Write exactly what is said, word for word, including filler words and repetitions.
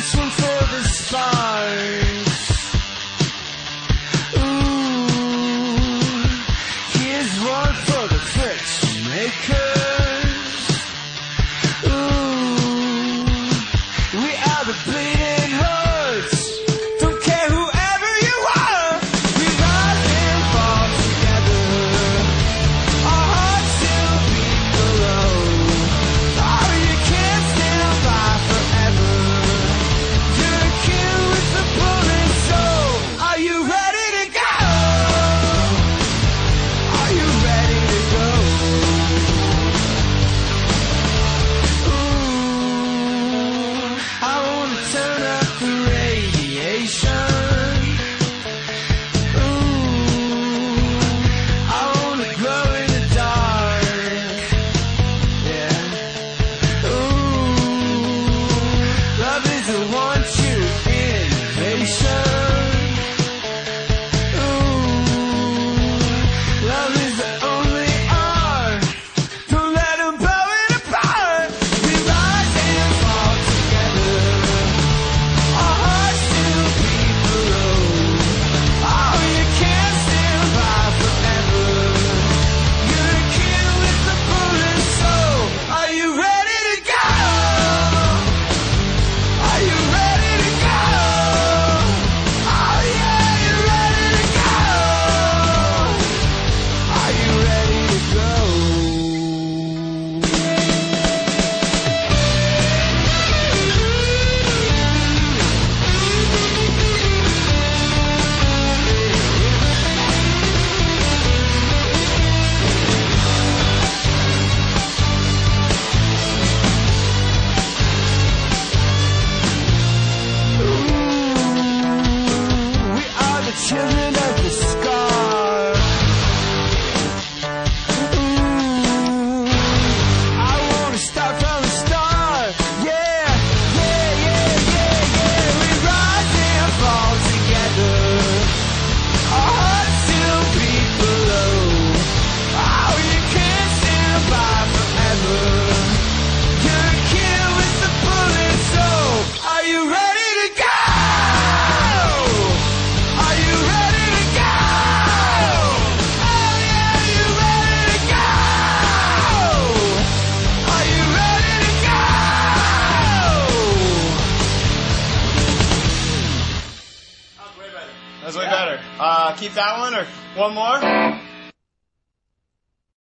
This one for the stars. Ooh, here's one for the friction makers. Ooh, we are the bleeding hearts. Don't care whoever you are. We rise and fall together. Our hearts still beat below. Oh, you can't stand by forever. You're a kid with a bullet soul. Are you ready to go? Are you ready to go? Ooh, I wanna turn up the radiation. Ooh, I wanna glow in the dark. Yeah. Ooh, love is a one true innovation. Ooh, love is the only art. Don't let 'em blow it apart. We rise and fall together. Our hearts still beat below. Oh, you can't stand by forever. You're a kid with a bullet soul. Are you ready to go? Are you ready to go? Oh yeah, you ready to go? Are you ready to go? We are the children of the scar. Ooh, I wanna start from the start. Yeah, yeah, yeah, yeah, yeah. We rise and fall together. Our hearts still beat below. Oh, you can't stand by forever. You're a kid with a bullet soul. Are you ready to go? Are you ready to go? Oh yeah, you ready to go? Are you ready to go? That's way better. That's way better. Uh, keep that one or one more?